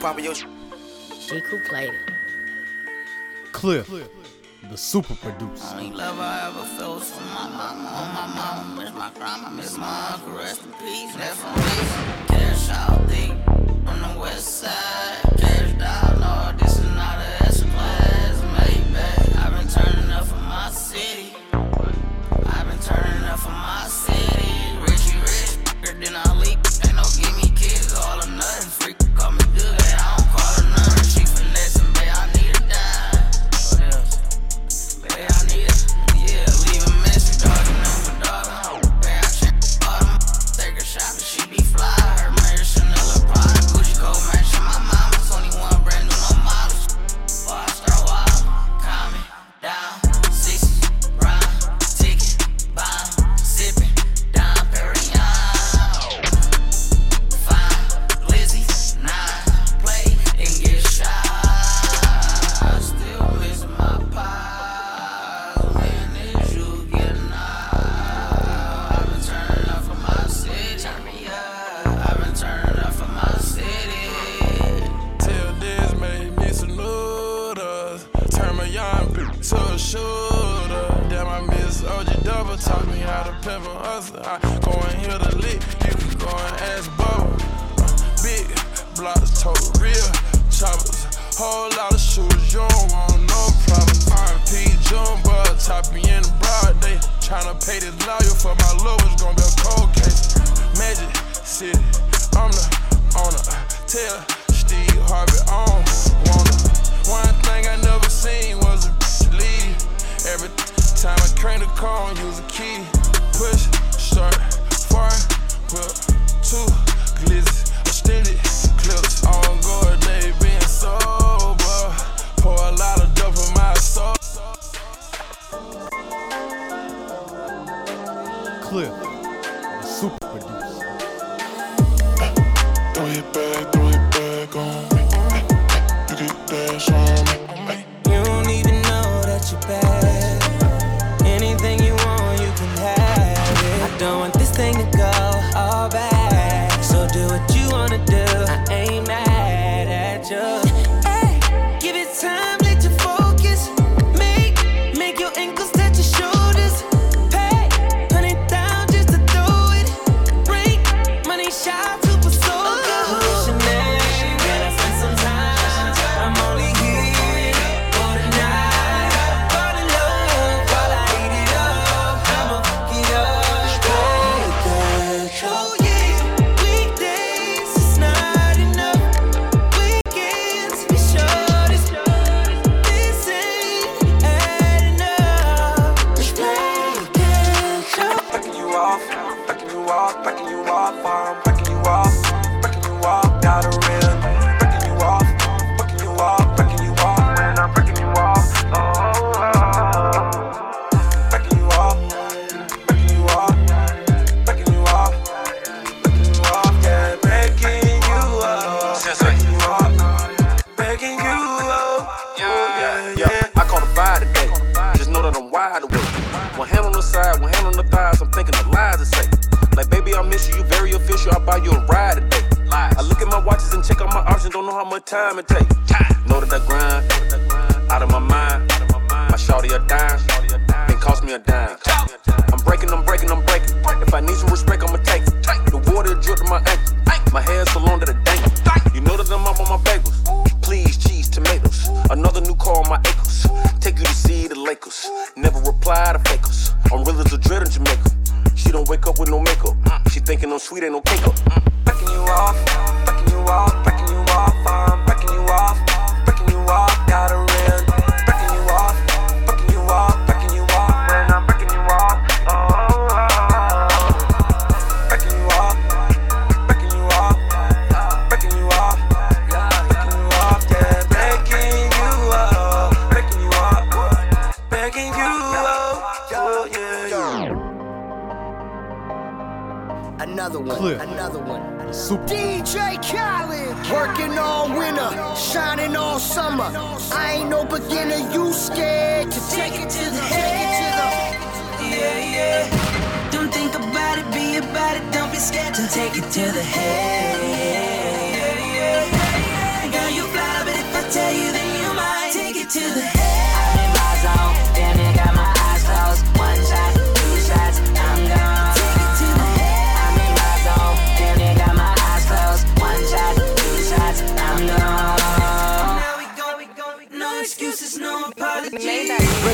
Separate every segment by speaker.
Speaker 1: poppin' your
Speaker 2: Shiku played it.
Speaker 3: Cliff, the super producer.
Speaker 4: Only love I ever felt was from my mama. On my mama, miss my grandma, miss my uncle, rest in peace. That's from me. Cash out deep on the west side. Cash down, no, this is not a S-Class Maybach. I've been turning up for my city. I've been turning up for my city. Richie rich, then I leap. Ain't no give me kids, all or nothing. Freak, call me good, I don't call her nothing. She finessing, babe, I need a dime. What else? Babe, I need it. Yeah, leave a message, dog, you know my dog. Babe, I check bottom. Take her shopping, she be fly. Her marriage, Chanel, or Prada, Gucci, coat matching my mama. 21 brand new, no models. Before I start wild, calm me down. 60 round, ticket, bomb, sipping, down Perignon. Fine, Lizzie, 9, play, and get shot. Still missing my pie. Man, is you getting out? I've been turning up for my city. Turn me up. I've been turning up for my city.
Speaker 5: Till this made me some noodles. Turn my young bitch to a shooter. Damn, I miss OG Double. Taught me how to pimp a hustle. I go and hear the lick. You can go and ask Bubba. Big blocks, total real choppers. Whole lot of shooters, you don't want no problems. R.P. Jumbo, top me in the broad day. Tryna pay this lawyer for my love, it's gonna be a cold case. Magic City, I'm the owner. Tell Steve Harvey on wanna. One thing I never seen was a bitch leave. Every time I crank the car, use a key. Push, start, far, whip, 2 glizzy, extended clips. On guard, they being sober. Pour a lot of dope in my soul.
Speaker 3: Cliff, the super producer.
Speaker 6: Throw it back on me. You get dash on me.
Speaker 7: You don't even know that you're bad. Anything you want, you can have it. I don't want this thing to go all back. So do what you wanna do. I ain't mad at you. Hey, give it time, let you focus. Make your ankles touch your shoulders. Pay, put it down just to throw it. Break, money shot, super soldier. What's your name? Can I spend some time? I'm only here for the night. Fall in love while I eat it up. I'ma fuck it up. Oh yeah, weekdays is not enough. Weekends be shortest. This ain't adding up. Let's play catch up.
Speaker 8: Backing you off, backing you off, backing you off, I'm backing you off, backing you off, got a real, backing you off, backing you off, backing you off, when I'm backing you off, backing you off, backing you off, backing you off, backing you off, yeah, backing you off, backing you off, yeah.
Speaker 1: I caught a vibe today. Just know that I'm wide awake. One hand on the side, one hand on the thighs. I'm thinking of lies to say. Like, baby, I miss you. You very official. I'll buy you a ride today. I look at my watches and check out my options. Don't know how much time it take. Know that I grind. Out of my mind. My shawty a dime. Can cost me a dime. I'm breaking. If I need some respect, I'ma take it. The water drip to my ankle. My hair so long that it dangle. You know that I'm up on my bagels. Please, cheese, tomatoes. Another new car on my acres. Take you to see the Lakers. Never reply to fakers. I'm real as a dread in Jamaica. She don't wake up with no makeup. She thinking I'm sweet, ain't no cake up.
Speaker 8: Backing you off, backing you off, backing you off, I'm backing you off, backing you off, got a real, backing you off, backing you off, backing you off, when I'm backing you off, backing you off, backing you off, backing you off, backing you off, yeah, backing you off, backing you off, backing you off, yeah.
Speaker 9: Another one,
Speaker 3: Cliff.
Speaker 9: another one.
Speaker 3: Super.
Speaker 9: DJ Khaled, working all winter, shining all summer. I ain't no beginner, you scared to take it to the head.
Speaker 7: Yeah. Don't think about it, be about it. Don't be scared to take it to the head.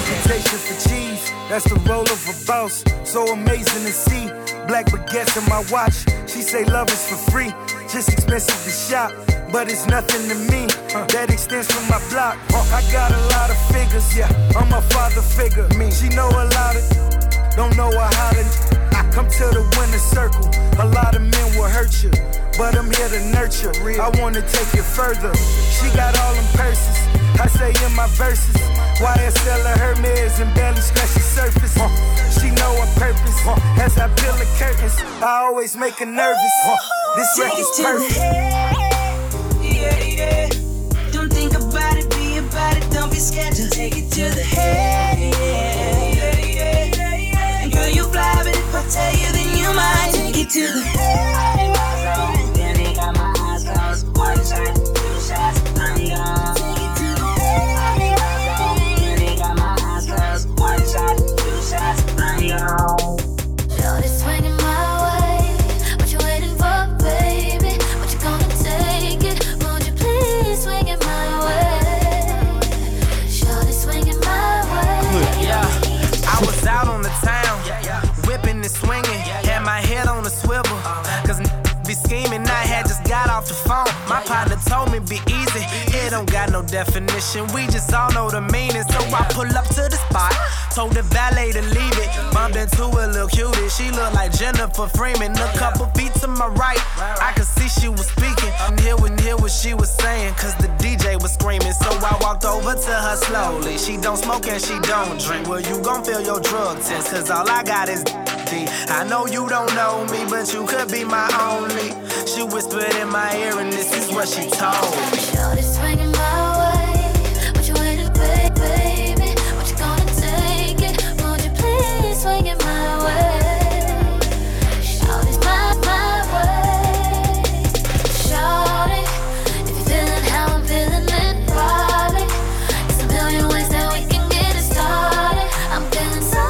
Speaker 10: reputation for cheese, that's the role of a boss. So amazing to see. Black baguettes in my watch. She say love is for free, just expensive to shop, but it's nothing to me. That extends from my block. I got a lot of figures, yeah. I'm a father figure. She know a lot of, don't know how to. Come to the winner's circle. A lot of men will hurt you, but I'm here to nurture. I wanna take it further. She got all them purses. I say in my verses, YSL or Hermes and barely scratch the surface. She know her purpose. As I peel the curtains, I always make her nervous. This record's perfect.
Speaker 7: Yeah, yeah. Don't think about it, be about it. Don't be scared to take it to the head. Yeah, yeah, yeah. And girl, you fly, but if I tell you, then you might take it to the head. Then they got my eyes closed. One shot, two shots, I'm gone. Take it to the head. Then they got my eyes closed. One shot, two shots, I'm gone.
Speaker 11: Shorty swinging my way. What you waiting for, baby? What you gonna take it? Won't you please swing it my way? Shorty swinging my way.
Speaker 7: Yeah, I was out on the town, whipping and swinging, had my head on a swivel, cause be scheming, I had just got off the phone. My partner told me be easy, it don't got no definition, we just all know the meaning. So I pull up to the spot, told the valet to leave it, bumped into a little cutie, she looked like Jennifer Freeman. A couple feet to my right, I could see she was speaking, and hear what she was saying, cause the DJ was screaming. So I walked over to her slowly, she don't smoke and she don't drink. Well, you gon' fail your drug test, cause all I got is D. I know you don't know me, but you could be my only. She whispered in my ear and this is what she told me.
Speaker 11: Shorty swinging my way. What you waiting, baby? What you gonna take it? Won't you please swing it my way? Shorty's my way. Shorty, if you're feeling how I'm feeling it, probably there's a million ways that we can get it started. I'm feeling so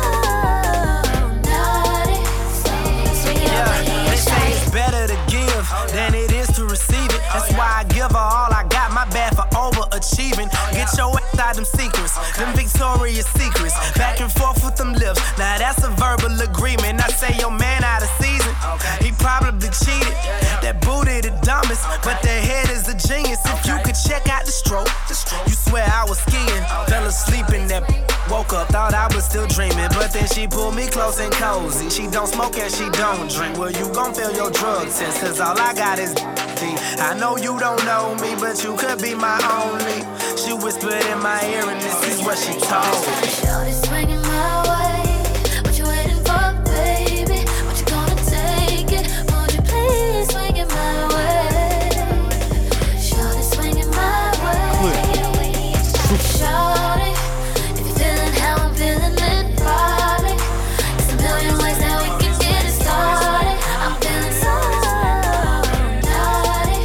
Speaker 11: naughty, so
Speaker 7: they say it's better to give than it is to receive it. That's why I give her all I got, my bad for overachieving. Get your ass out them secrets, them Victoria's Secrets. Back and forth with them lips, now that's a verbal agreement. I say your man out of season, he probably cheated. That booty the dumbest, but the head is a genius. If you could check out the stroke, you swear I was skiing. Fell asleep in that, woke up, thought I was still dreaming. But then she pulled me close and cozy. She don't smoke and she don't drink. Well, you gon' fail your drug test, cause all I got is D. I know you don't know me, but you could be my only. She whispered in my ear and this is what she told me.
Speaker 11: Shorty swinging my way. What you waiting for, baby? What you gonna take it? Won't you please swing it my way? Shorty swinging my way. Shorty, if you're feeling how I'm feeling it, probably there's a million ways that we can get it started. I'm feeling so naughty,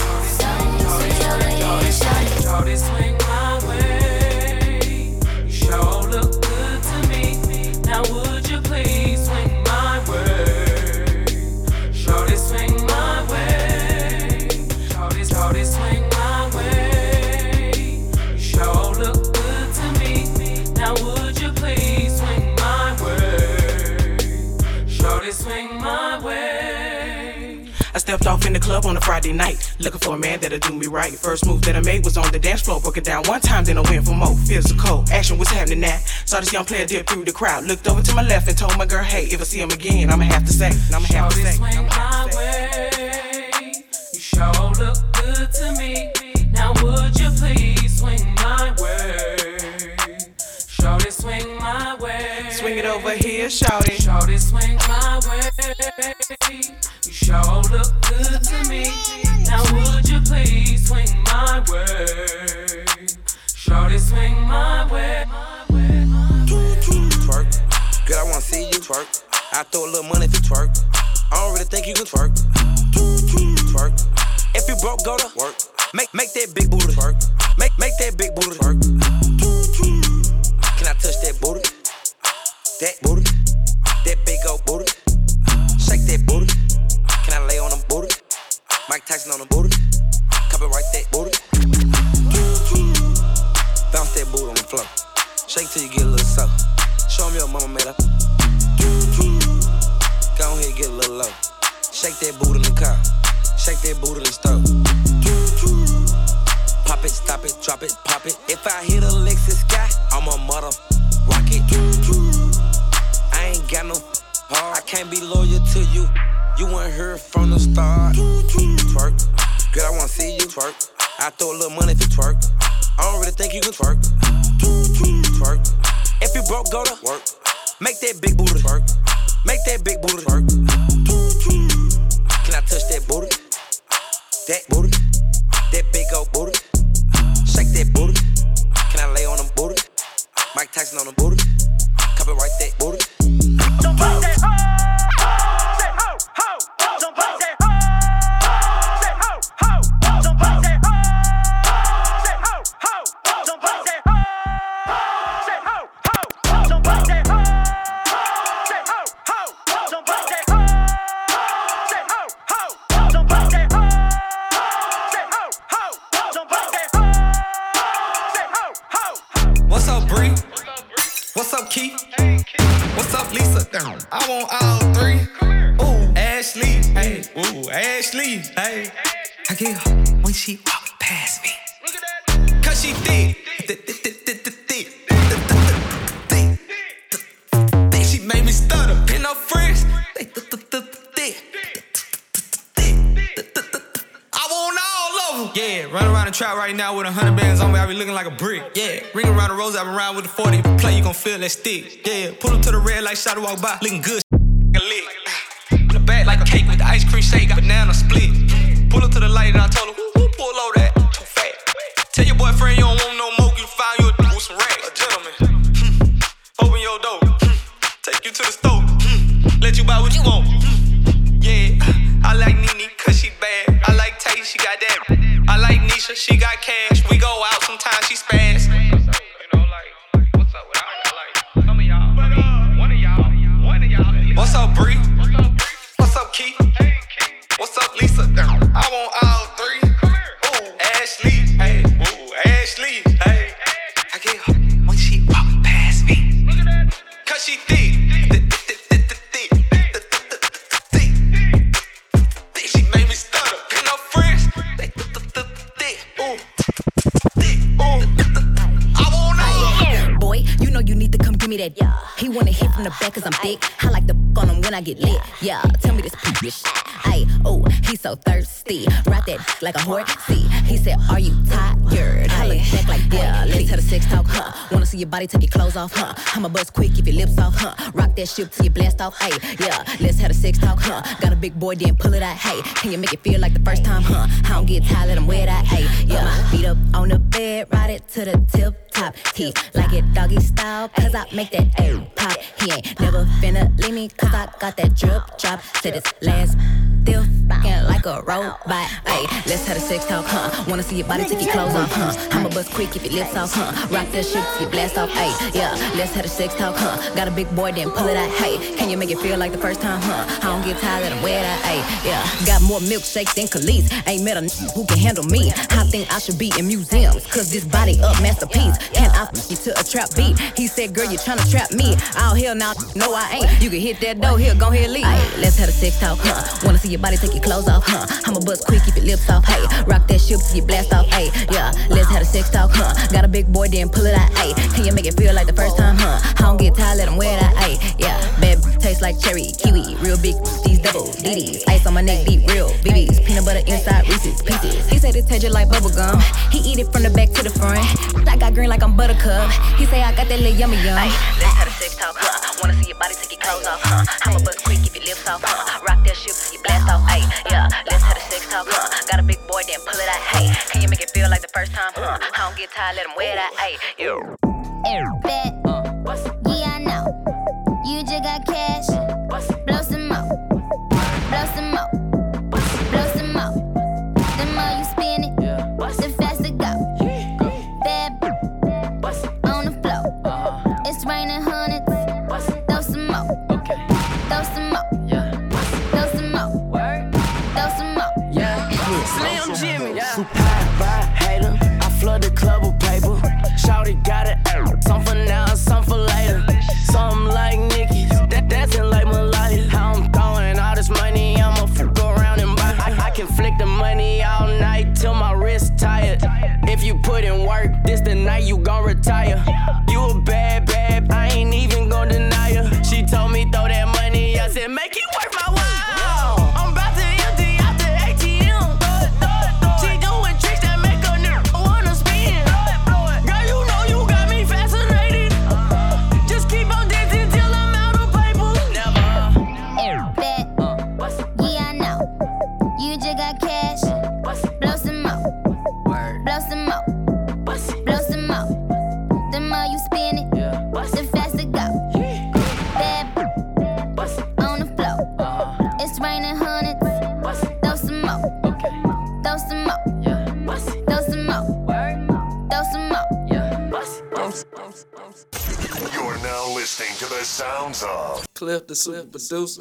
Speaker 11: so
Speaker 7: Shorty swing my way. You sure look good to me. Now would you please swing my way? Shorty swing my way. Shorty swing my way. You sure look good to me. Now would you please swing my way? Shorty swing my way.
Speaker 12: I stepped off in the club on a Friday night, looking for a man that'll do me right. First move that I made was on the dance floor, broke it down one time, then I went for more. Physical action was happening now. Saw this young player dip through the crowd, looked over to my left and told my girl, hey, if I see him again, I'ma have to say,
Speaker 7: Swing my way. You sure look good to me. Now would you please swing my way? Shorty swing my way.
Speaker 12: Swing it over here, shorty.
Speaker 7: Shorty swing my way. You sure look good to me. Now would you please swing my way? Shorty swing my way.
Speaker 13: Twerk, girl, I wanna see you twerk. I throw a little money if you twerk. I don't really think you can twerk. Twerk. If you broke, go to work. Make that big booty twerk. Make that big booty twerk. Can I touch that booty? That booty. That big old booty. Shake that booty. Can I lay on them booty? Mike Tyson on the booty. Copyright that booty. Bounce that booty on the floor. Shake till you get a little soft. Show me your mama made up. Go ahead, get a little low. Shake that boot in the car. Shake that boot in the stove. Pop it, stop it, drop it, pop it. If I hit a Lexus sky, I'm a mother rocket. I ain't got no heart. I can't be loyal to you. You weren't here from the start. Twerk, girl, I wanna see you twerk. I throw a little money if you twerk. I don't really think you can twerk. Twerk. If you broke, go to work. Make that big booty twerk. Make that big booty twerk. Can I touch that booty? That booty. That big old booty. Shake that booty. Can I lay on them booty? Mike Tyson on the booty. Copyright that booty. Don't bust that ho. Say ho, ho. Don't bust that ho. Say ho, ho. Don't bust that ho. Say ho, ho. Don't bust that ho. Say ho, ho. Don't bust that ho. Say ho, ho. Don't bust that ho. Say ho, ho. Don't bust that ho. Say ho, ho. Don't bust that ho. Say ho, ho.
Speaker 14: What's up, Bree? What's up, Keith? What's up, Lisa? I want all three. Ooh, Ashley. Hey, ooh, Ashley. Hey, I get her when she walk past me. Cause she thick. She made me stutter. Pin her friends. I want all of them. Yeah, run around the trap right now with 100 bands on me. I be looking like a brick. Yeah, ring around the rose. I been around with the 40. If you play, you gon' feel that stick. Yeah, pull up to the red light, shot to walk by. Looking good. Lick. The bag like a cake with the ice cream shake. Banana split. Pull up to the light and I told her, who pull over that? Too fat. Tell your boyfriend you don't want no more. You find you a with some racks. A gentleman. Open your door. Take you to the store. Let you buy what you want. Yeah, I like Nene cause she bad. I like Tay, she got that. I like Nisha, she got cash. We go out sometimes, she spaz. You know, like, what's up with all y'all? Like, some of y'all, one of y'all. What's up, Bree? What's up, Keith? What's up, Lisa? I want all three. Ooh, Ashley. Hey, ooh, Ashley. Hey, I get her when she walk past me. Cause she thick.
Speaker 2: Give me that, yeah. He wanna hit from the back cause I'm thick. I like the on him when I get lit. Yeah, tell me this bitch. Ay, oh, he's so thirsty. Ride that like a horse. See, he said, are you tired? I look back like, yeah, let's have a sex talk, huh? Wanna see your body, take your clothes off, huh? I'ma buzz quick, keep your lips off, huh? Rock that shit till you blast off, hey, yeah, let's have a sex talk, huh? Got a big boy, then pull it out, hey. Can you make it feel like the first time, huh? I don't get tired, let him wear that, hey, yeah. Feet up on the bed, ride it to the tip. Top. He like it doggy style, cause I make that A pop. He ain't never finna leave me, cause I got that drip drop. Said it's last, still fucking like a robot. Ay, let's have a sex talk, huh? Wanna see your body, take your clothes off, huh? I'ma bust quick, keep your lips off, huh? Rock that shit till you blast off, ay, yeah. Let's have a sex talk, huh? Got a big boy, then pull it out, hey. Can you make it feel like the first time, huh? I don't get tired, let him wear that, ay, yeah. Got more milkshakes than Khalees. Ain't met a who can handle me. I think I should be in museums, cause this body up masterpiece. Can I f you to a trap beat? He said, girl, you tryna trap me. Oh, hell now, no, I ain't. You can hit that door, here, go ahead, leave. Ay, let's have a sex talk, huh? Wanna see your body, take your clothes off, huh? I'ma bust quick, keep your lips off, hey. Rock that shit till you blast off, hey. Yeah, let's have a sex talk, huh? Got a big boy, then pull it out, hey. Can you make it feel like the first time, huh? I don't get tired, let him wear that, hey. Yeah, bad taste like cherry, kiwi. Real big, these double DDs. Ice on my neck, deep, real BBs. Peanut butter inside Reese's Pieces. He said it tastes like bubble gum. He eat it from the back to the front. I got green like I'm Buttercup. He say I got that little yummy yum. Ay, let's have a sex talk, huh? Wanna see your body, take your clothes off, huh? I'ma bust quick, keep your lips off, huh? Rock that shit till you blast off, ay, yeah. Let's have a sex talk, huh? Got a big boy, then pull it out, hey. Can you make it feel like the first time, huh? I don't get tired, let him wear that, ay, yeah.
Speaker 11: Bet. Yeah, I know. You just got cash. Blow some more. Blow some more. Blow some more. The more you spin it, the faster go. Bad on the floor. It's raining hundreds. Throw some more. Throw some more. Throw some more. Throw some more.
Speaker 15: Slim Jimmy. High vibe, hater. I flood the club with paper. Shawty got it. Some for now.
Speaker 11: blow some more. Blow some more. The more you spin it, the faster go. Bad on the floor. It's raining hundreds. Throw some more. Throw some more. Throw some more. Throw some more.
Speaker 16: You're now listening to the sounds of
Speaker 17: Cliff, the super producer.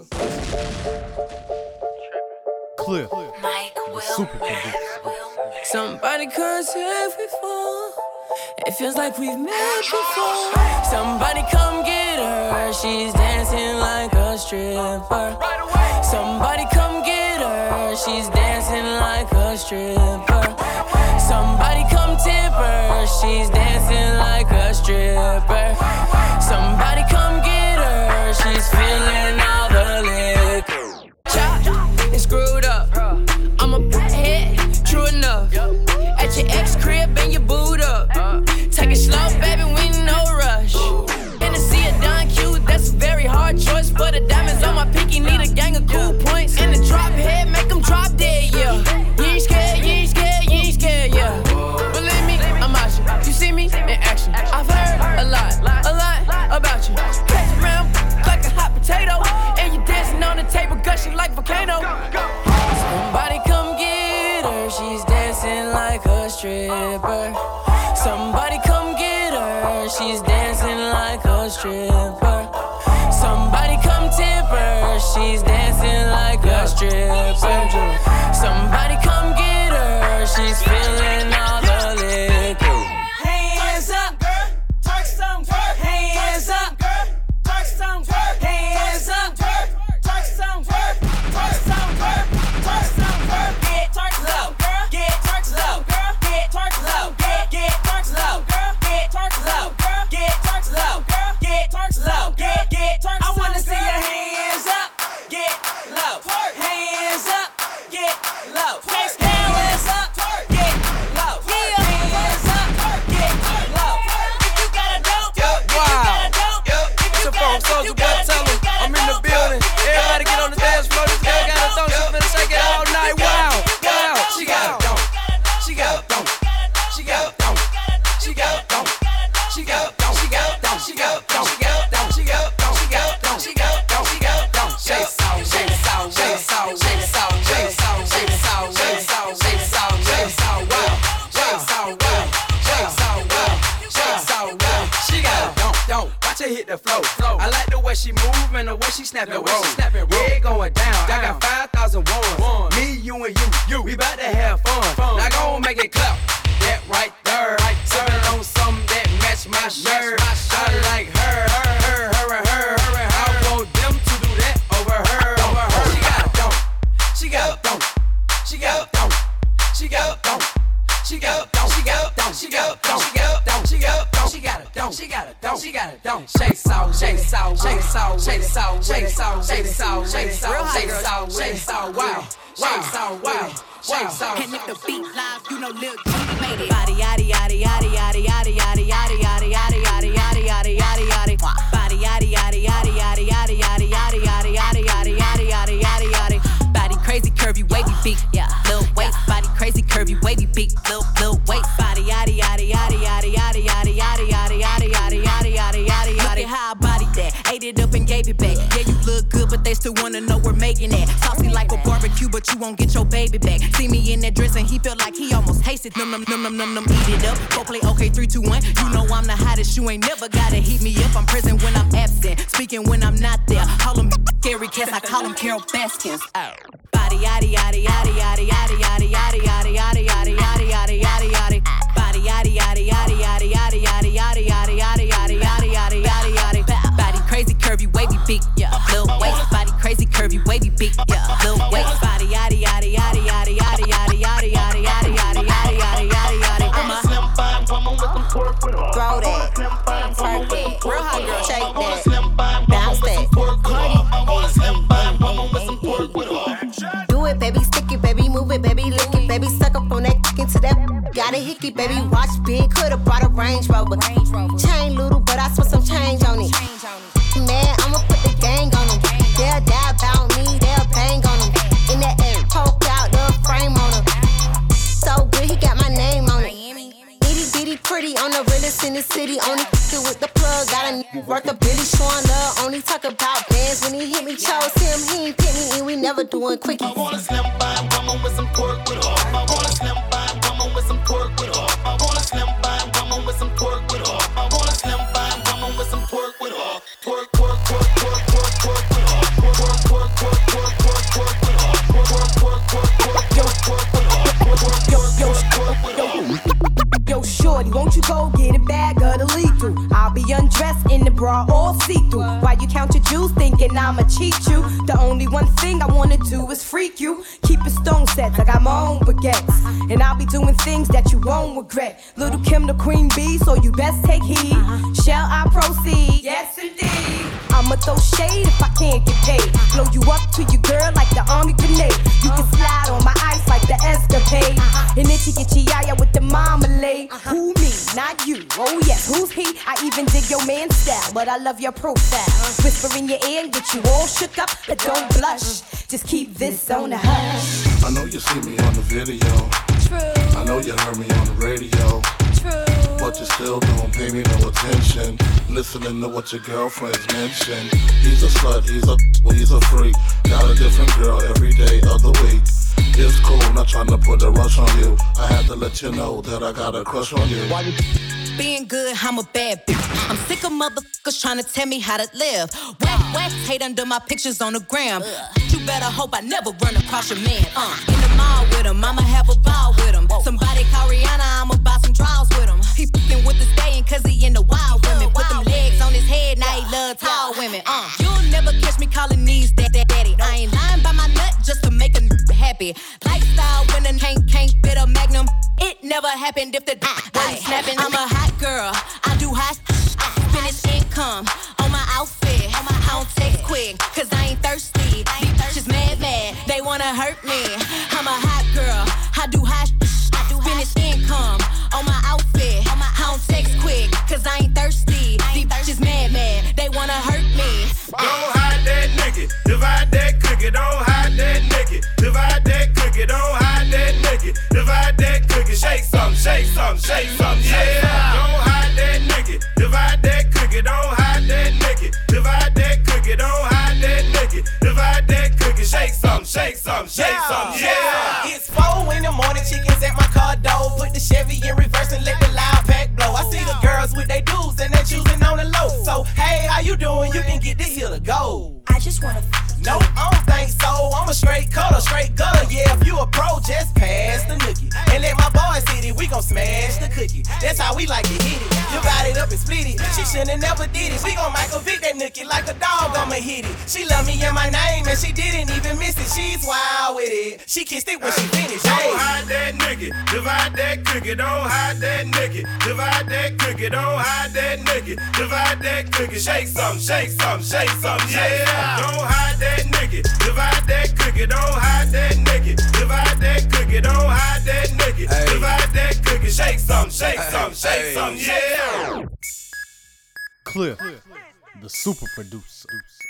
Speaker 3: Cliff, the super producer.
Speaker 15: Somebody come take me for. It feels like we've met before. Somebody come get her. She's dancing like a stripper. Somebody come get her. She's dancing like a stripper. Somebody come tip her. She's dancing like a stripper. Somebody come get her. She's feeling all the liquor. Chopped and screwed up. I'm a head, true enough. At your ex crib and your boot up. Take it slow, baby, we no rush. And to see a Don Q, that's a very hard choice. For the diamonds on my pinky, need a gang of cool points. And the drop head, make them drop dead, yeah. You ain't scared, you ain't scared, you ain't scared, yeah. Believe me, I'm out you. You see me in action. I've heard a lot about you. Catch around like a hot potato. And you dancing on the table, gushing like volcano. Somebody come get her, she's dancing like a stripper. Somebody come get her, she's dancing like a stripper. Somebody come tip her, she's dancing like a stripper. Somebody come get her, she's feeling all the liquor. Hands up, girl, twerk some, girl. Hands up, girl, twerk some, girl. Hands up, girl, twerk some, girl. Twerk some, girl, twerk some, girl. Get twerk low, girl. Get twerk low, girl. Get twerk low, get twerk low, girl. Get twerk low, girl. Get twerk low, girl. Get twerk low, get twerk. I wanna see your hands up, get low. Hands up, get low. Hands up, get low. Hands up, get low. If you got a dope,
Speaker 17: It's a phone soldier, boy, tell him I'm in the building. Everybody get on the dance floor. This girl got a thong, she finna shake it all night. Wow, she got a thong, she got a thong, she got a thong, she got a thong, she got a thong, she got a thong, she got a thong, she got a thong, she got a thong, she got a thong, she got a thong, she got a thong. Shake it out, shake it out, shake it out, shake it out, shake it out, shake it out, shake it out, shake it out, shake it out, wow, shake it out, wow, shake it out, wow, shake it out, wow. She got a don't watch her hit the flow. I like the way she move and the way she snap and roll. Yeah, it going down. I got 5,000 ones. Me, you, and you. We bout to have fun. Now go make it clap. That right there. Sippin' on something that match my shirt. I like her. I want them to do that over her. She got a don't. She got a don't. She got a don't. She got a don't. She got a don't. She got a don't. She got a don't. She got a don't. She got a don't. She got a don't. She got a don't. She got a don't. Shake out, shake out, shake out, shake out, shake out, shake out, shake out, shake out, shake out, wow, shake out, wow, shake out.
Speaker 2: And if the beat live, you know Lil G made it. Body yaddy yaddy yaddy yaddy yaddy yaddy yaddy yaddy yaddy yaddy yaddy yaddy yaddy yaddy. Body yaddy yaddy yaddy yaddy yaddy yaddy yaddy yaddy yaddy yaddy yaddy yaddy yaddy yaddy. Body crazy curvy wavy beat, yeah, little waist. Body crazy curvy wavy beat, little waist. Body yaddy yaddy yaddy yaddy yaddy yaddy yaddy yaddy yaddy yaddy yaddy yaddy yaddy. Look at how I bodied that, ate it up and gave it back. Yeah, you look good, but they still wanna know we're making that. Saucy like a barbecue, but you won't get your baby back. See me in that dress and he felt like he almost tasted. Num, eat it up. Go play okay, 3, 2, 1. You know I'm the hottest, you ain't never gotta heat me up. I'm present when I'm absent, speaking when I'm not there. Call them scary cats, I call them Carol Baskins. Body yaddy yaddy yaddy yaddy yaddy yaddy yaddy yaddy yaddy yaddy yaddy yaddy yaddy yaddy. Body yaddy yaddy yaddy yaddy yaddy yaddy yaddy yaddy yaddy yaddy yaddy yaddy yaddy yaddy. Body crazy curvy wavy beat, yeah, little waist. Body crazy curvy wavy beat, yeah, little waist. Body yaddy yaddy yaddy yaddy yaddy yaddy yaddy yaddy yaddy yaddy yaddy yaddy yaddy yaddy. I'm a slim fine woman with some pork with her.
Speaker 18: Throw that, twerk that, real hot girl, shake that, bounce that. Do it, baby, stick it, baby, move it, baby, lick it, baby, suck up on that into that. Got a hickey, baby, watch big, coulda brought a Range Rover. Chain little, but I spent some change on it. Man, I'ma put the gang on them. They'll die about me, they'll bang on them. In the air, poke out the frame on them. So good, he got my name on it. pretty, I'm the realest in the city. Only with the plug, got a worth a Billy showing love. Only talk about bands when he hit me. Chose him, he ain't pick me, and we never doing quickies. I wanna slim by woman with some pork with her. I wanna slim by woman with some pork with her. I wanna slim by woman with some pork with her. I wanna slim by woman with some pork with her. Pork, pork, pork, pork, pork, pork with her. Pork, pork, pork, pork, pork, pork, pork with her. Pork, pork, pork, pork, pork, pork with her.
Speaker 19: Yo, shorty, won't you go get a bag of the lethal? I'll be undressed in the bra all see-through. While you count your jewels thinking I'ma cheat you. The only one thing I wanna do is freak you. Keep it stone sets, I got my own baguettes. And I'll be doing things that you won't regret. Little Kim the queen bee, so you best take heed. Shall I proceed? Yes indeed. I'ma throw shade if I can't get paid. Blow you up to your girl like the army grenade. You can slide on my ice like the escapade. And then you get chiaya with the marmalade. Who me, not you, oh yes, who's he? I even dig your man's style, but I love your profile. Whisper in your ear and get you all shook up, but don't blush. Just keep this on the hush.
Speaker 6: I know you see me on the video.
Speaker 19: True.
Speaker 6: I know you heard me on the radio.
Speaker 19: True.
Speaker 6: But you still don't pay me no attention. Listening to what your girlfriends mention. He's a slut, he's a freak. Got a different girl every day of the week. It's cool, not trying to put a rush on you. I had to let you know that I got a crush on you.
Speaker 2: Being good, I'm a bad bitch. I'm sick of motherfuckers trying to tell me how to live. Whack, hate under my pictures on the gram. You better hope I never run across your man. In the mall with him, I'ma have a ball with him. Somebody call Rihanna, I'ma buy some draws with him. He fucking with the staying cause he into wild women. Put them legs on his head, now he love tall women. You'll never catch me calling these daddy. I ain't lying by my nut just to make a happy. Lifestyle when a can't fit a magnum. It never happened if the wasn't snapping. I'm a hot girl, I do hot finish income on my outfit. I don't text quick, cause I ain't thirsty. These bitches mad, they wanna hurt me. I'm a hot girl, I do hot finish income on my outfit. I don't text quick, cause I ain't thirsty. These bitches mad, they wanna hurt me.
Speaker 20: Don't hide that nigga, divide that cookie. Don't hide that nigga, divide that cookie. Don't hide that nigga, divide that cookie. Shake some, shake some, shake some, yeah. Don't hide that nigga, divide that cookie. Don't hide that nigga, divide that cookie. Don't hide that nigga, divide that cookie. Shake some, shake some, shake some, yeah.
Speaker 21: It's 4 in the morning, chickens at my car door. Put the Chevy in reverse and let the loud pack blow. I see the girls with they dudes and they choosing on the low. So hey, how you doing? You can get this here to go.
Speaker 19: I just wanna.
Speaker 21: No, I don't think so. I'm a straight cutter, straight gutter. Yeah, if you a pro, just pass the nookie. And let my boys hit it, we gon' smash the cookie. That's how we like to hit it. You got it up and split it. She shouldn't never did it. We gon' Michael Vick that nookie like a dog, I'ma hit it. She love me and my name, and she didn't even miss it. She's wild with it. She kissed it when she finished. Hey.
Speaker 20: Don't hide that nigga, divide that cookie. Don't hide that nigga, divide that cookie. Don't hide that nigga, divide that cookie. Shake some, shake some, shake some, yeah. Don't hide that nigga, divide that cookie. Don't hide that nigga, divide that cookie. Don't hide that nigga, divide that cookie. Shake some, shake some, shake some, yeah.
Speaker 3: Cliff, the super producer.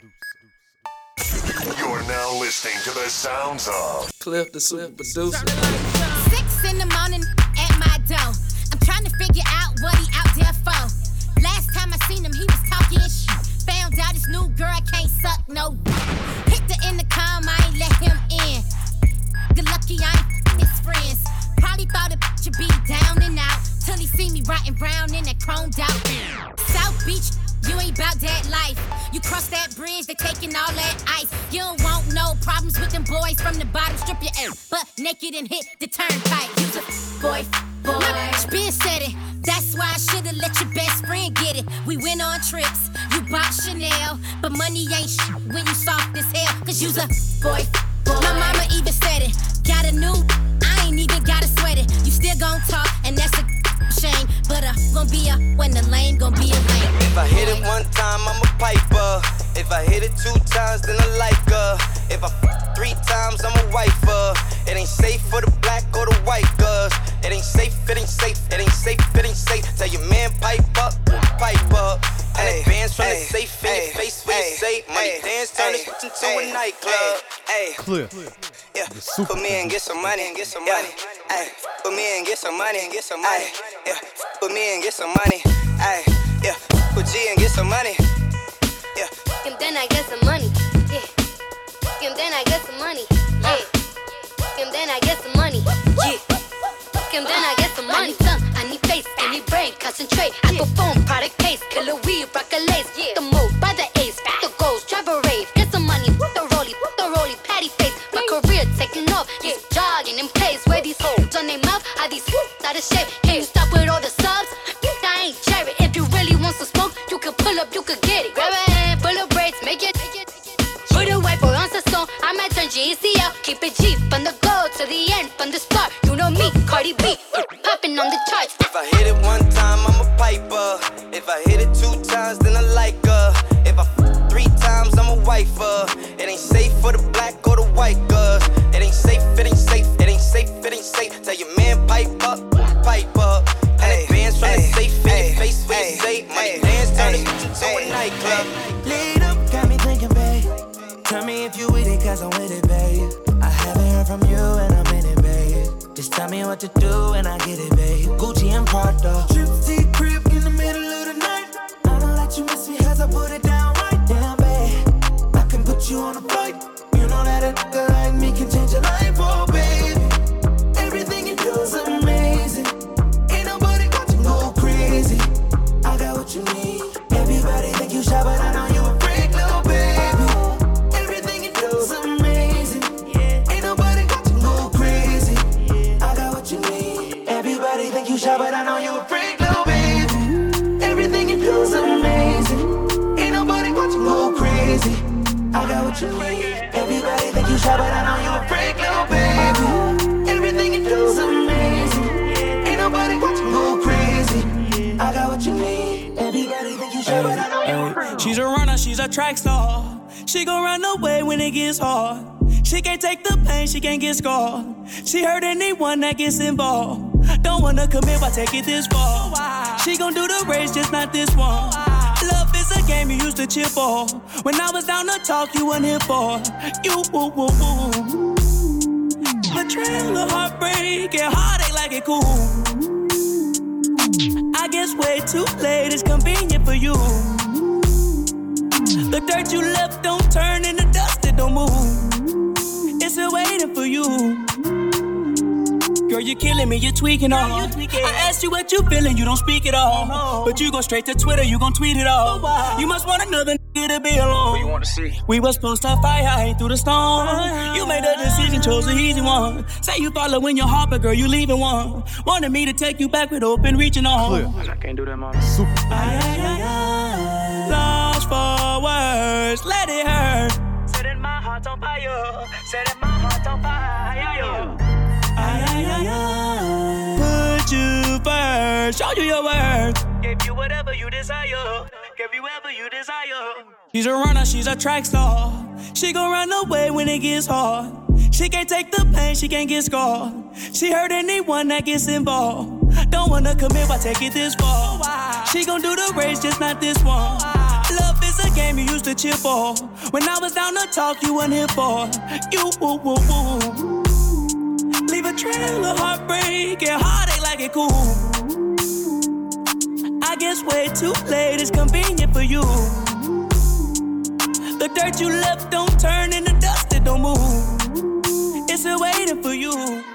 Speaker 16: You're now listening to the sounds of
Speaker 17: Cliff, the super producer.
Speaker 22: 6 in the morning at my door. I'm trying to figure out what he out there for. Last time I seen him, he was talking shit. Found out his new girl can't suck no. Hit the intercom, I ain't let him in. Good lucky I ain't his friends. Probably thought it should be down and out. Till he see me riding round in that chromed out. South Beach, you ain't bout that life. You cross that bridge, they taking all that ice. You don't want no problems with them boys from the bottom. Strip your ass, butt naked and hit the turnpike. You's a boy. Been said it. That's why I shoulda let your best friend get it. We went on trips, you bought Chanel, but money ain't shit when you soft as hell. Cause you's a boy. My mama even said it. Got a new, I ain't even gotta sweat it. You still gon' talk, and that's a shame. But gon' be a when the lame gon' be a lame.
Speaker 13: If I hit it one time, I'm a piper. If I hit it 2 times, then I like her. If I 3 times, I'm a wifer. It ain't safe for the black or the white girls. It ain't safe, it ain't safe, it ain't safe, it ain't safe. Tell your man pipe up. And the bands from the safe in your face when you say money dance, turn this into a nightclub.
Speaker 3: Cliff,
Speaker 13: yeah, put me in, get some money, and get some money. Put me in, get some money, and get some money. Yeah,
Speaker 4: with me and get some money. Ay, yeah, with G and get some money. Yeah.
Speaker 11: And then I get some money. Yeah. And then I get some money. Yeah. And then I get some money. Yeah. And then I get some money. I need tongue, I need face, I need brain, concentrate. I go phone, product case, killer weed, rock a lace. The move, by the ace, the goals, drive a rave. Get some money, the rollie, patty face. My career taking off, it's jogging in place. Where these hoes on their mouth, are these out of shape? Can you stop with all the subs? I ain't cherry. If you really want some smoke, you can pull up, you can get it. Grab a hand, pull up braids, make it. Put a white boy on the song, I might turn GEC out. Keep it G, from the go to the end, from the start. You know me, Cardi B, popping on the charts.
Speaker 4: If I hit it one time, I'm a piper. If I hit it 2 times, then I like her. If I 3 times, I'm a wifer. It ain't safe for the black or the white girls. It ain't safe, it ain't safe, it ain't safe, it ain't safe. Tell your man pipe up, pipe up. And bands from the safe in your face for your safe. Money dance turn this into a nightclub.
Speaker 7: Lead up, got me thinking, babe. Tell me if you with it, cause I'm with it, babe. I haven't heard from you and I'm in it, babe. Just tell me what to do and I get it, babe. Gucci and Prada. Trip crib in the middle of the night. I don't let you miss me cause I put it down right down, babe. I can put you on a flight. You know that a nigga like me can change your life, oh, baby. Everything you do is amazing. Ain't nobody got to go crazy. I got what you need. Everybody think you shy, but I know you a freak, little baby. Everything you do is amazing. Ain't nobody got to go crazy. I got what you need. Everybody think you shy, but I know you a freak, little baby. Everything you do is amazing. Ain't nobody got to go crazy. I got what you need. Everybody think you shy, but I know you a freak, little baby. Everything you do is amazing. Ain't nobody got to go crazy. I got what you need. Everybody think you shy, but I know you a freak.
Speaker 5: She's a runner, she's a track star. She gon' run away when it gets hard. She can't take the pain, she can't get scarred. She hurt anyone that gets involved. Don't wanna commit, why take it this far? She gon' do the race, just not this one. Love is a game you used to cheer for. When I was down to talk, you weren't here for. You, woo, woo, woo. Betrayal of heartbreak and heartache like it cool. I guess way too late, it's convenient for you. The dirt you left don't turn into dust, it don't move. It's still waiting for you. Girl, you're killing me, you're tweaking all. I asked you what you feeling, you don't speak at all. But you go straight to Twitter, you gon' tweet it all. You must want another nigga to be alone. What you want to see? We was supposed to fight high through the storm. You made a decision, chose the easy one. Say you following your heart, but girl, you leaving one. Wanted me to take you back with open reaching on. I can't do that, mama. Lost for words, let it hurt. Setting my heart on fire, setting my heart on fire. Put you first, show you your worth. Gave you whatever you desire, gave you whatever you desire. She's a runner, she's a track star. She gon' run away when it gets hard. She can't take the pain, she can't get scarred. She hurt anyone that gets involved. Don't wanna commit, why take it this far? She gon' do the race, just not this one. Love is a game you used to cheer for. When I was down to talk, you weren't here for. You, woo, woo, woo. Leave a trail of heartbreak and heartache like it cool. I guess way too late, it's convenient for you. The dirt you left don't turn into dust, it don't move. It's still waiting for you.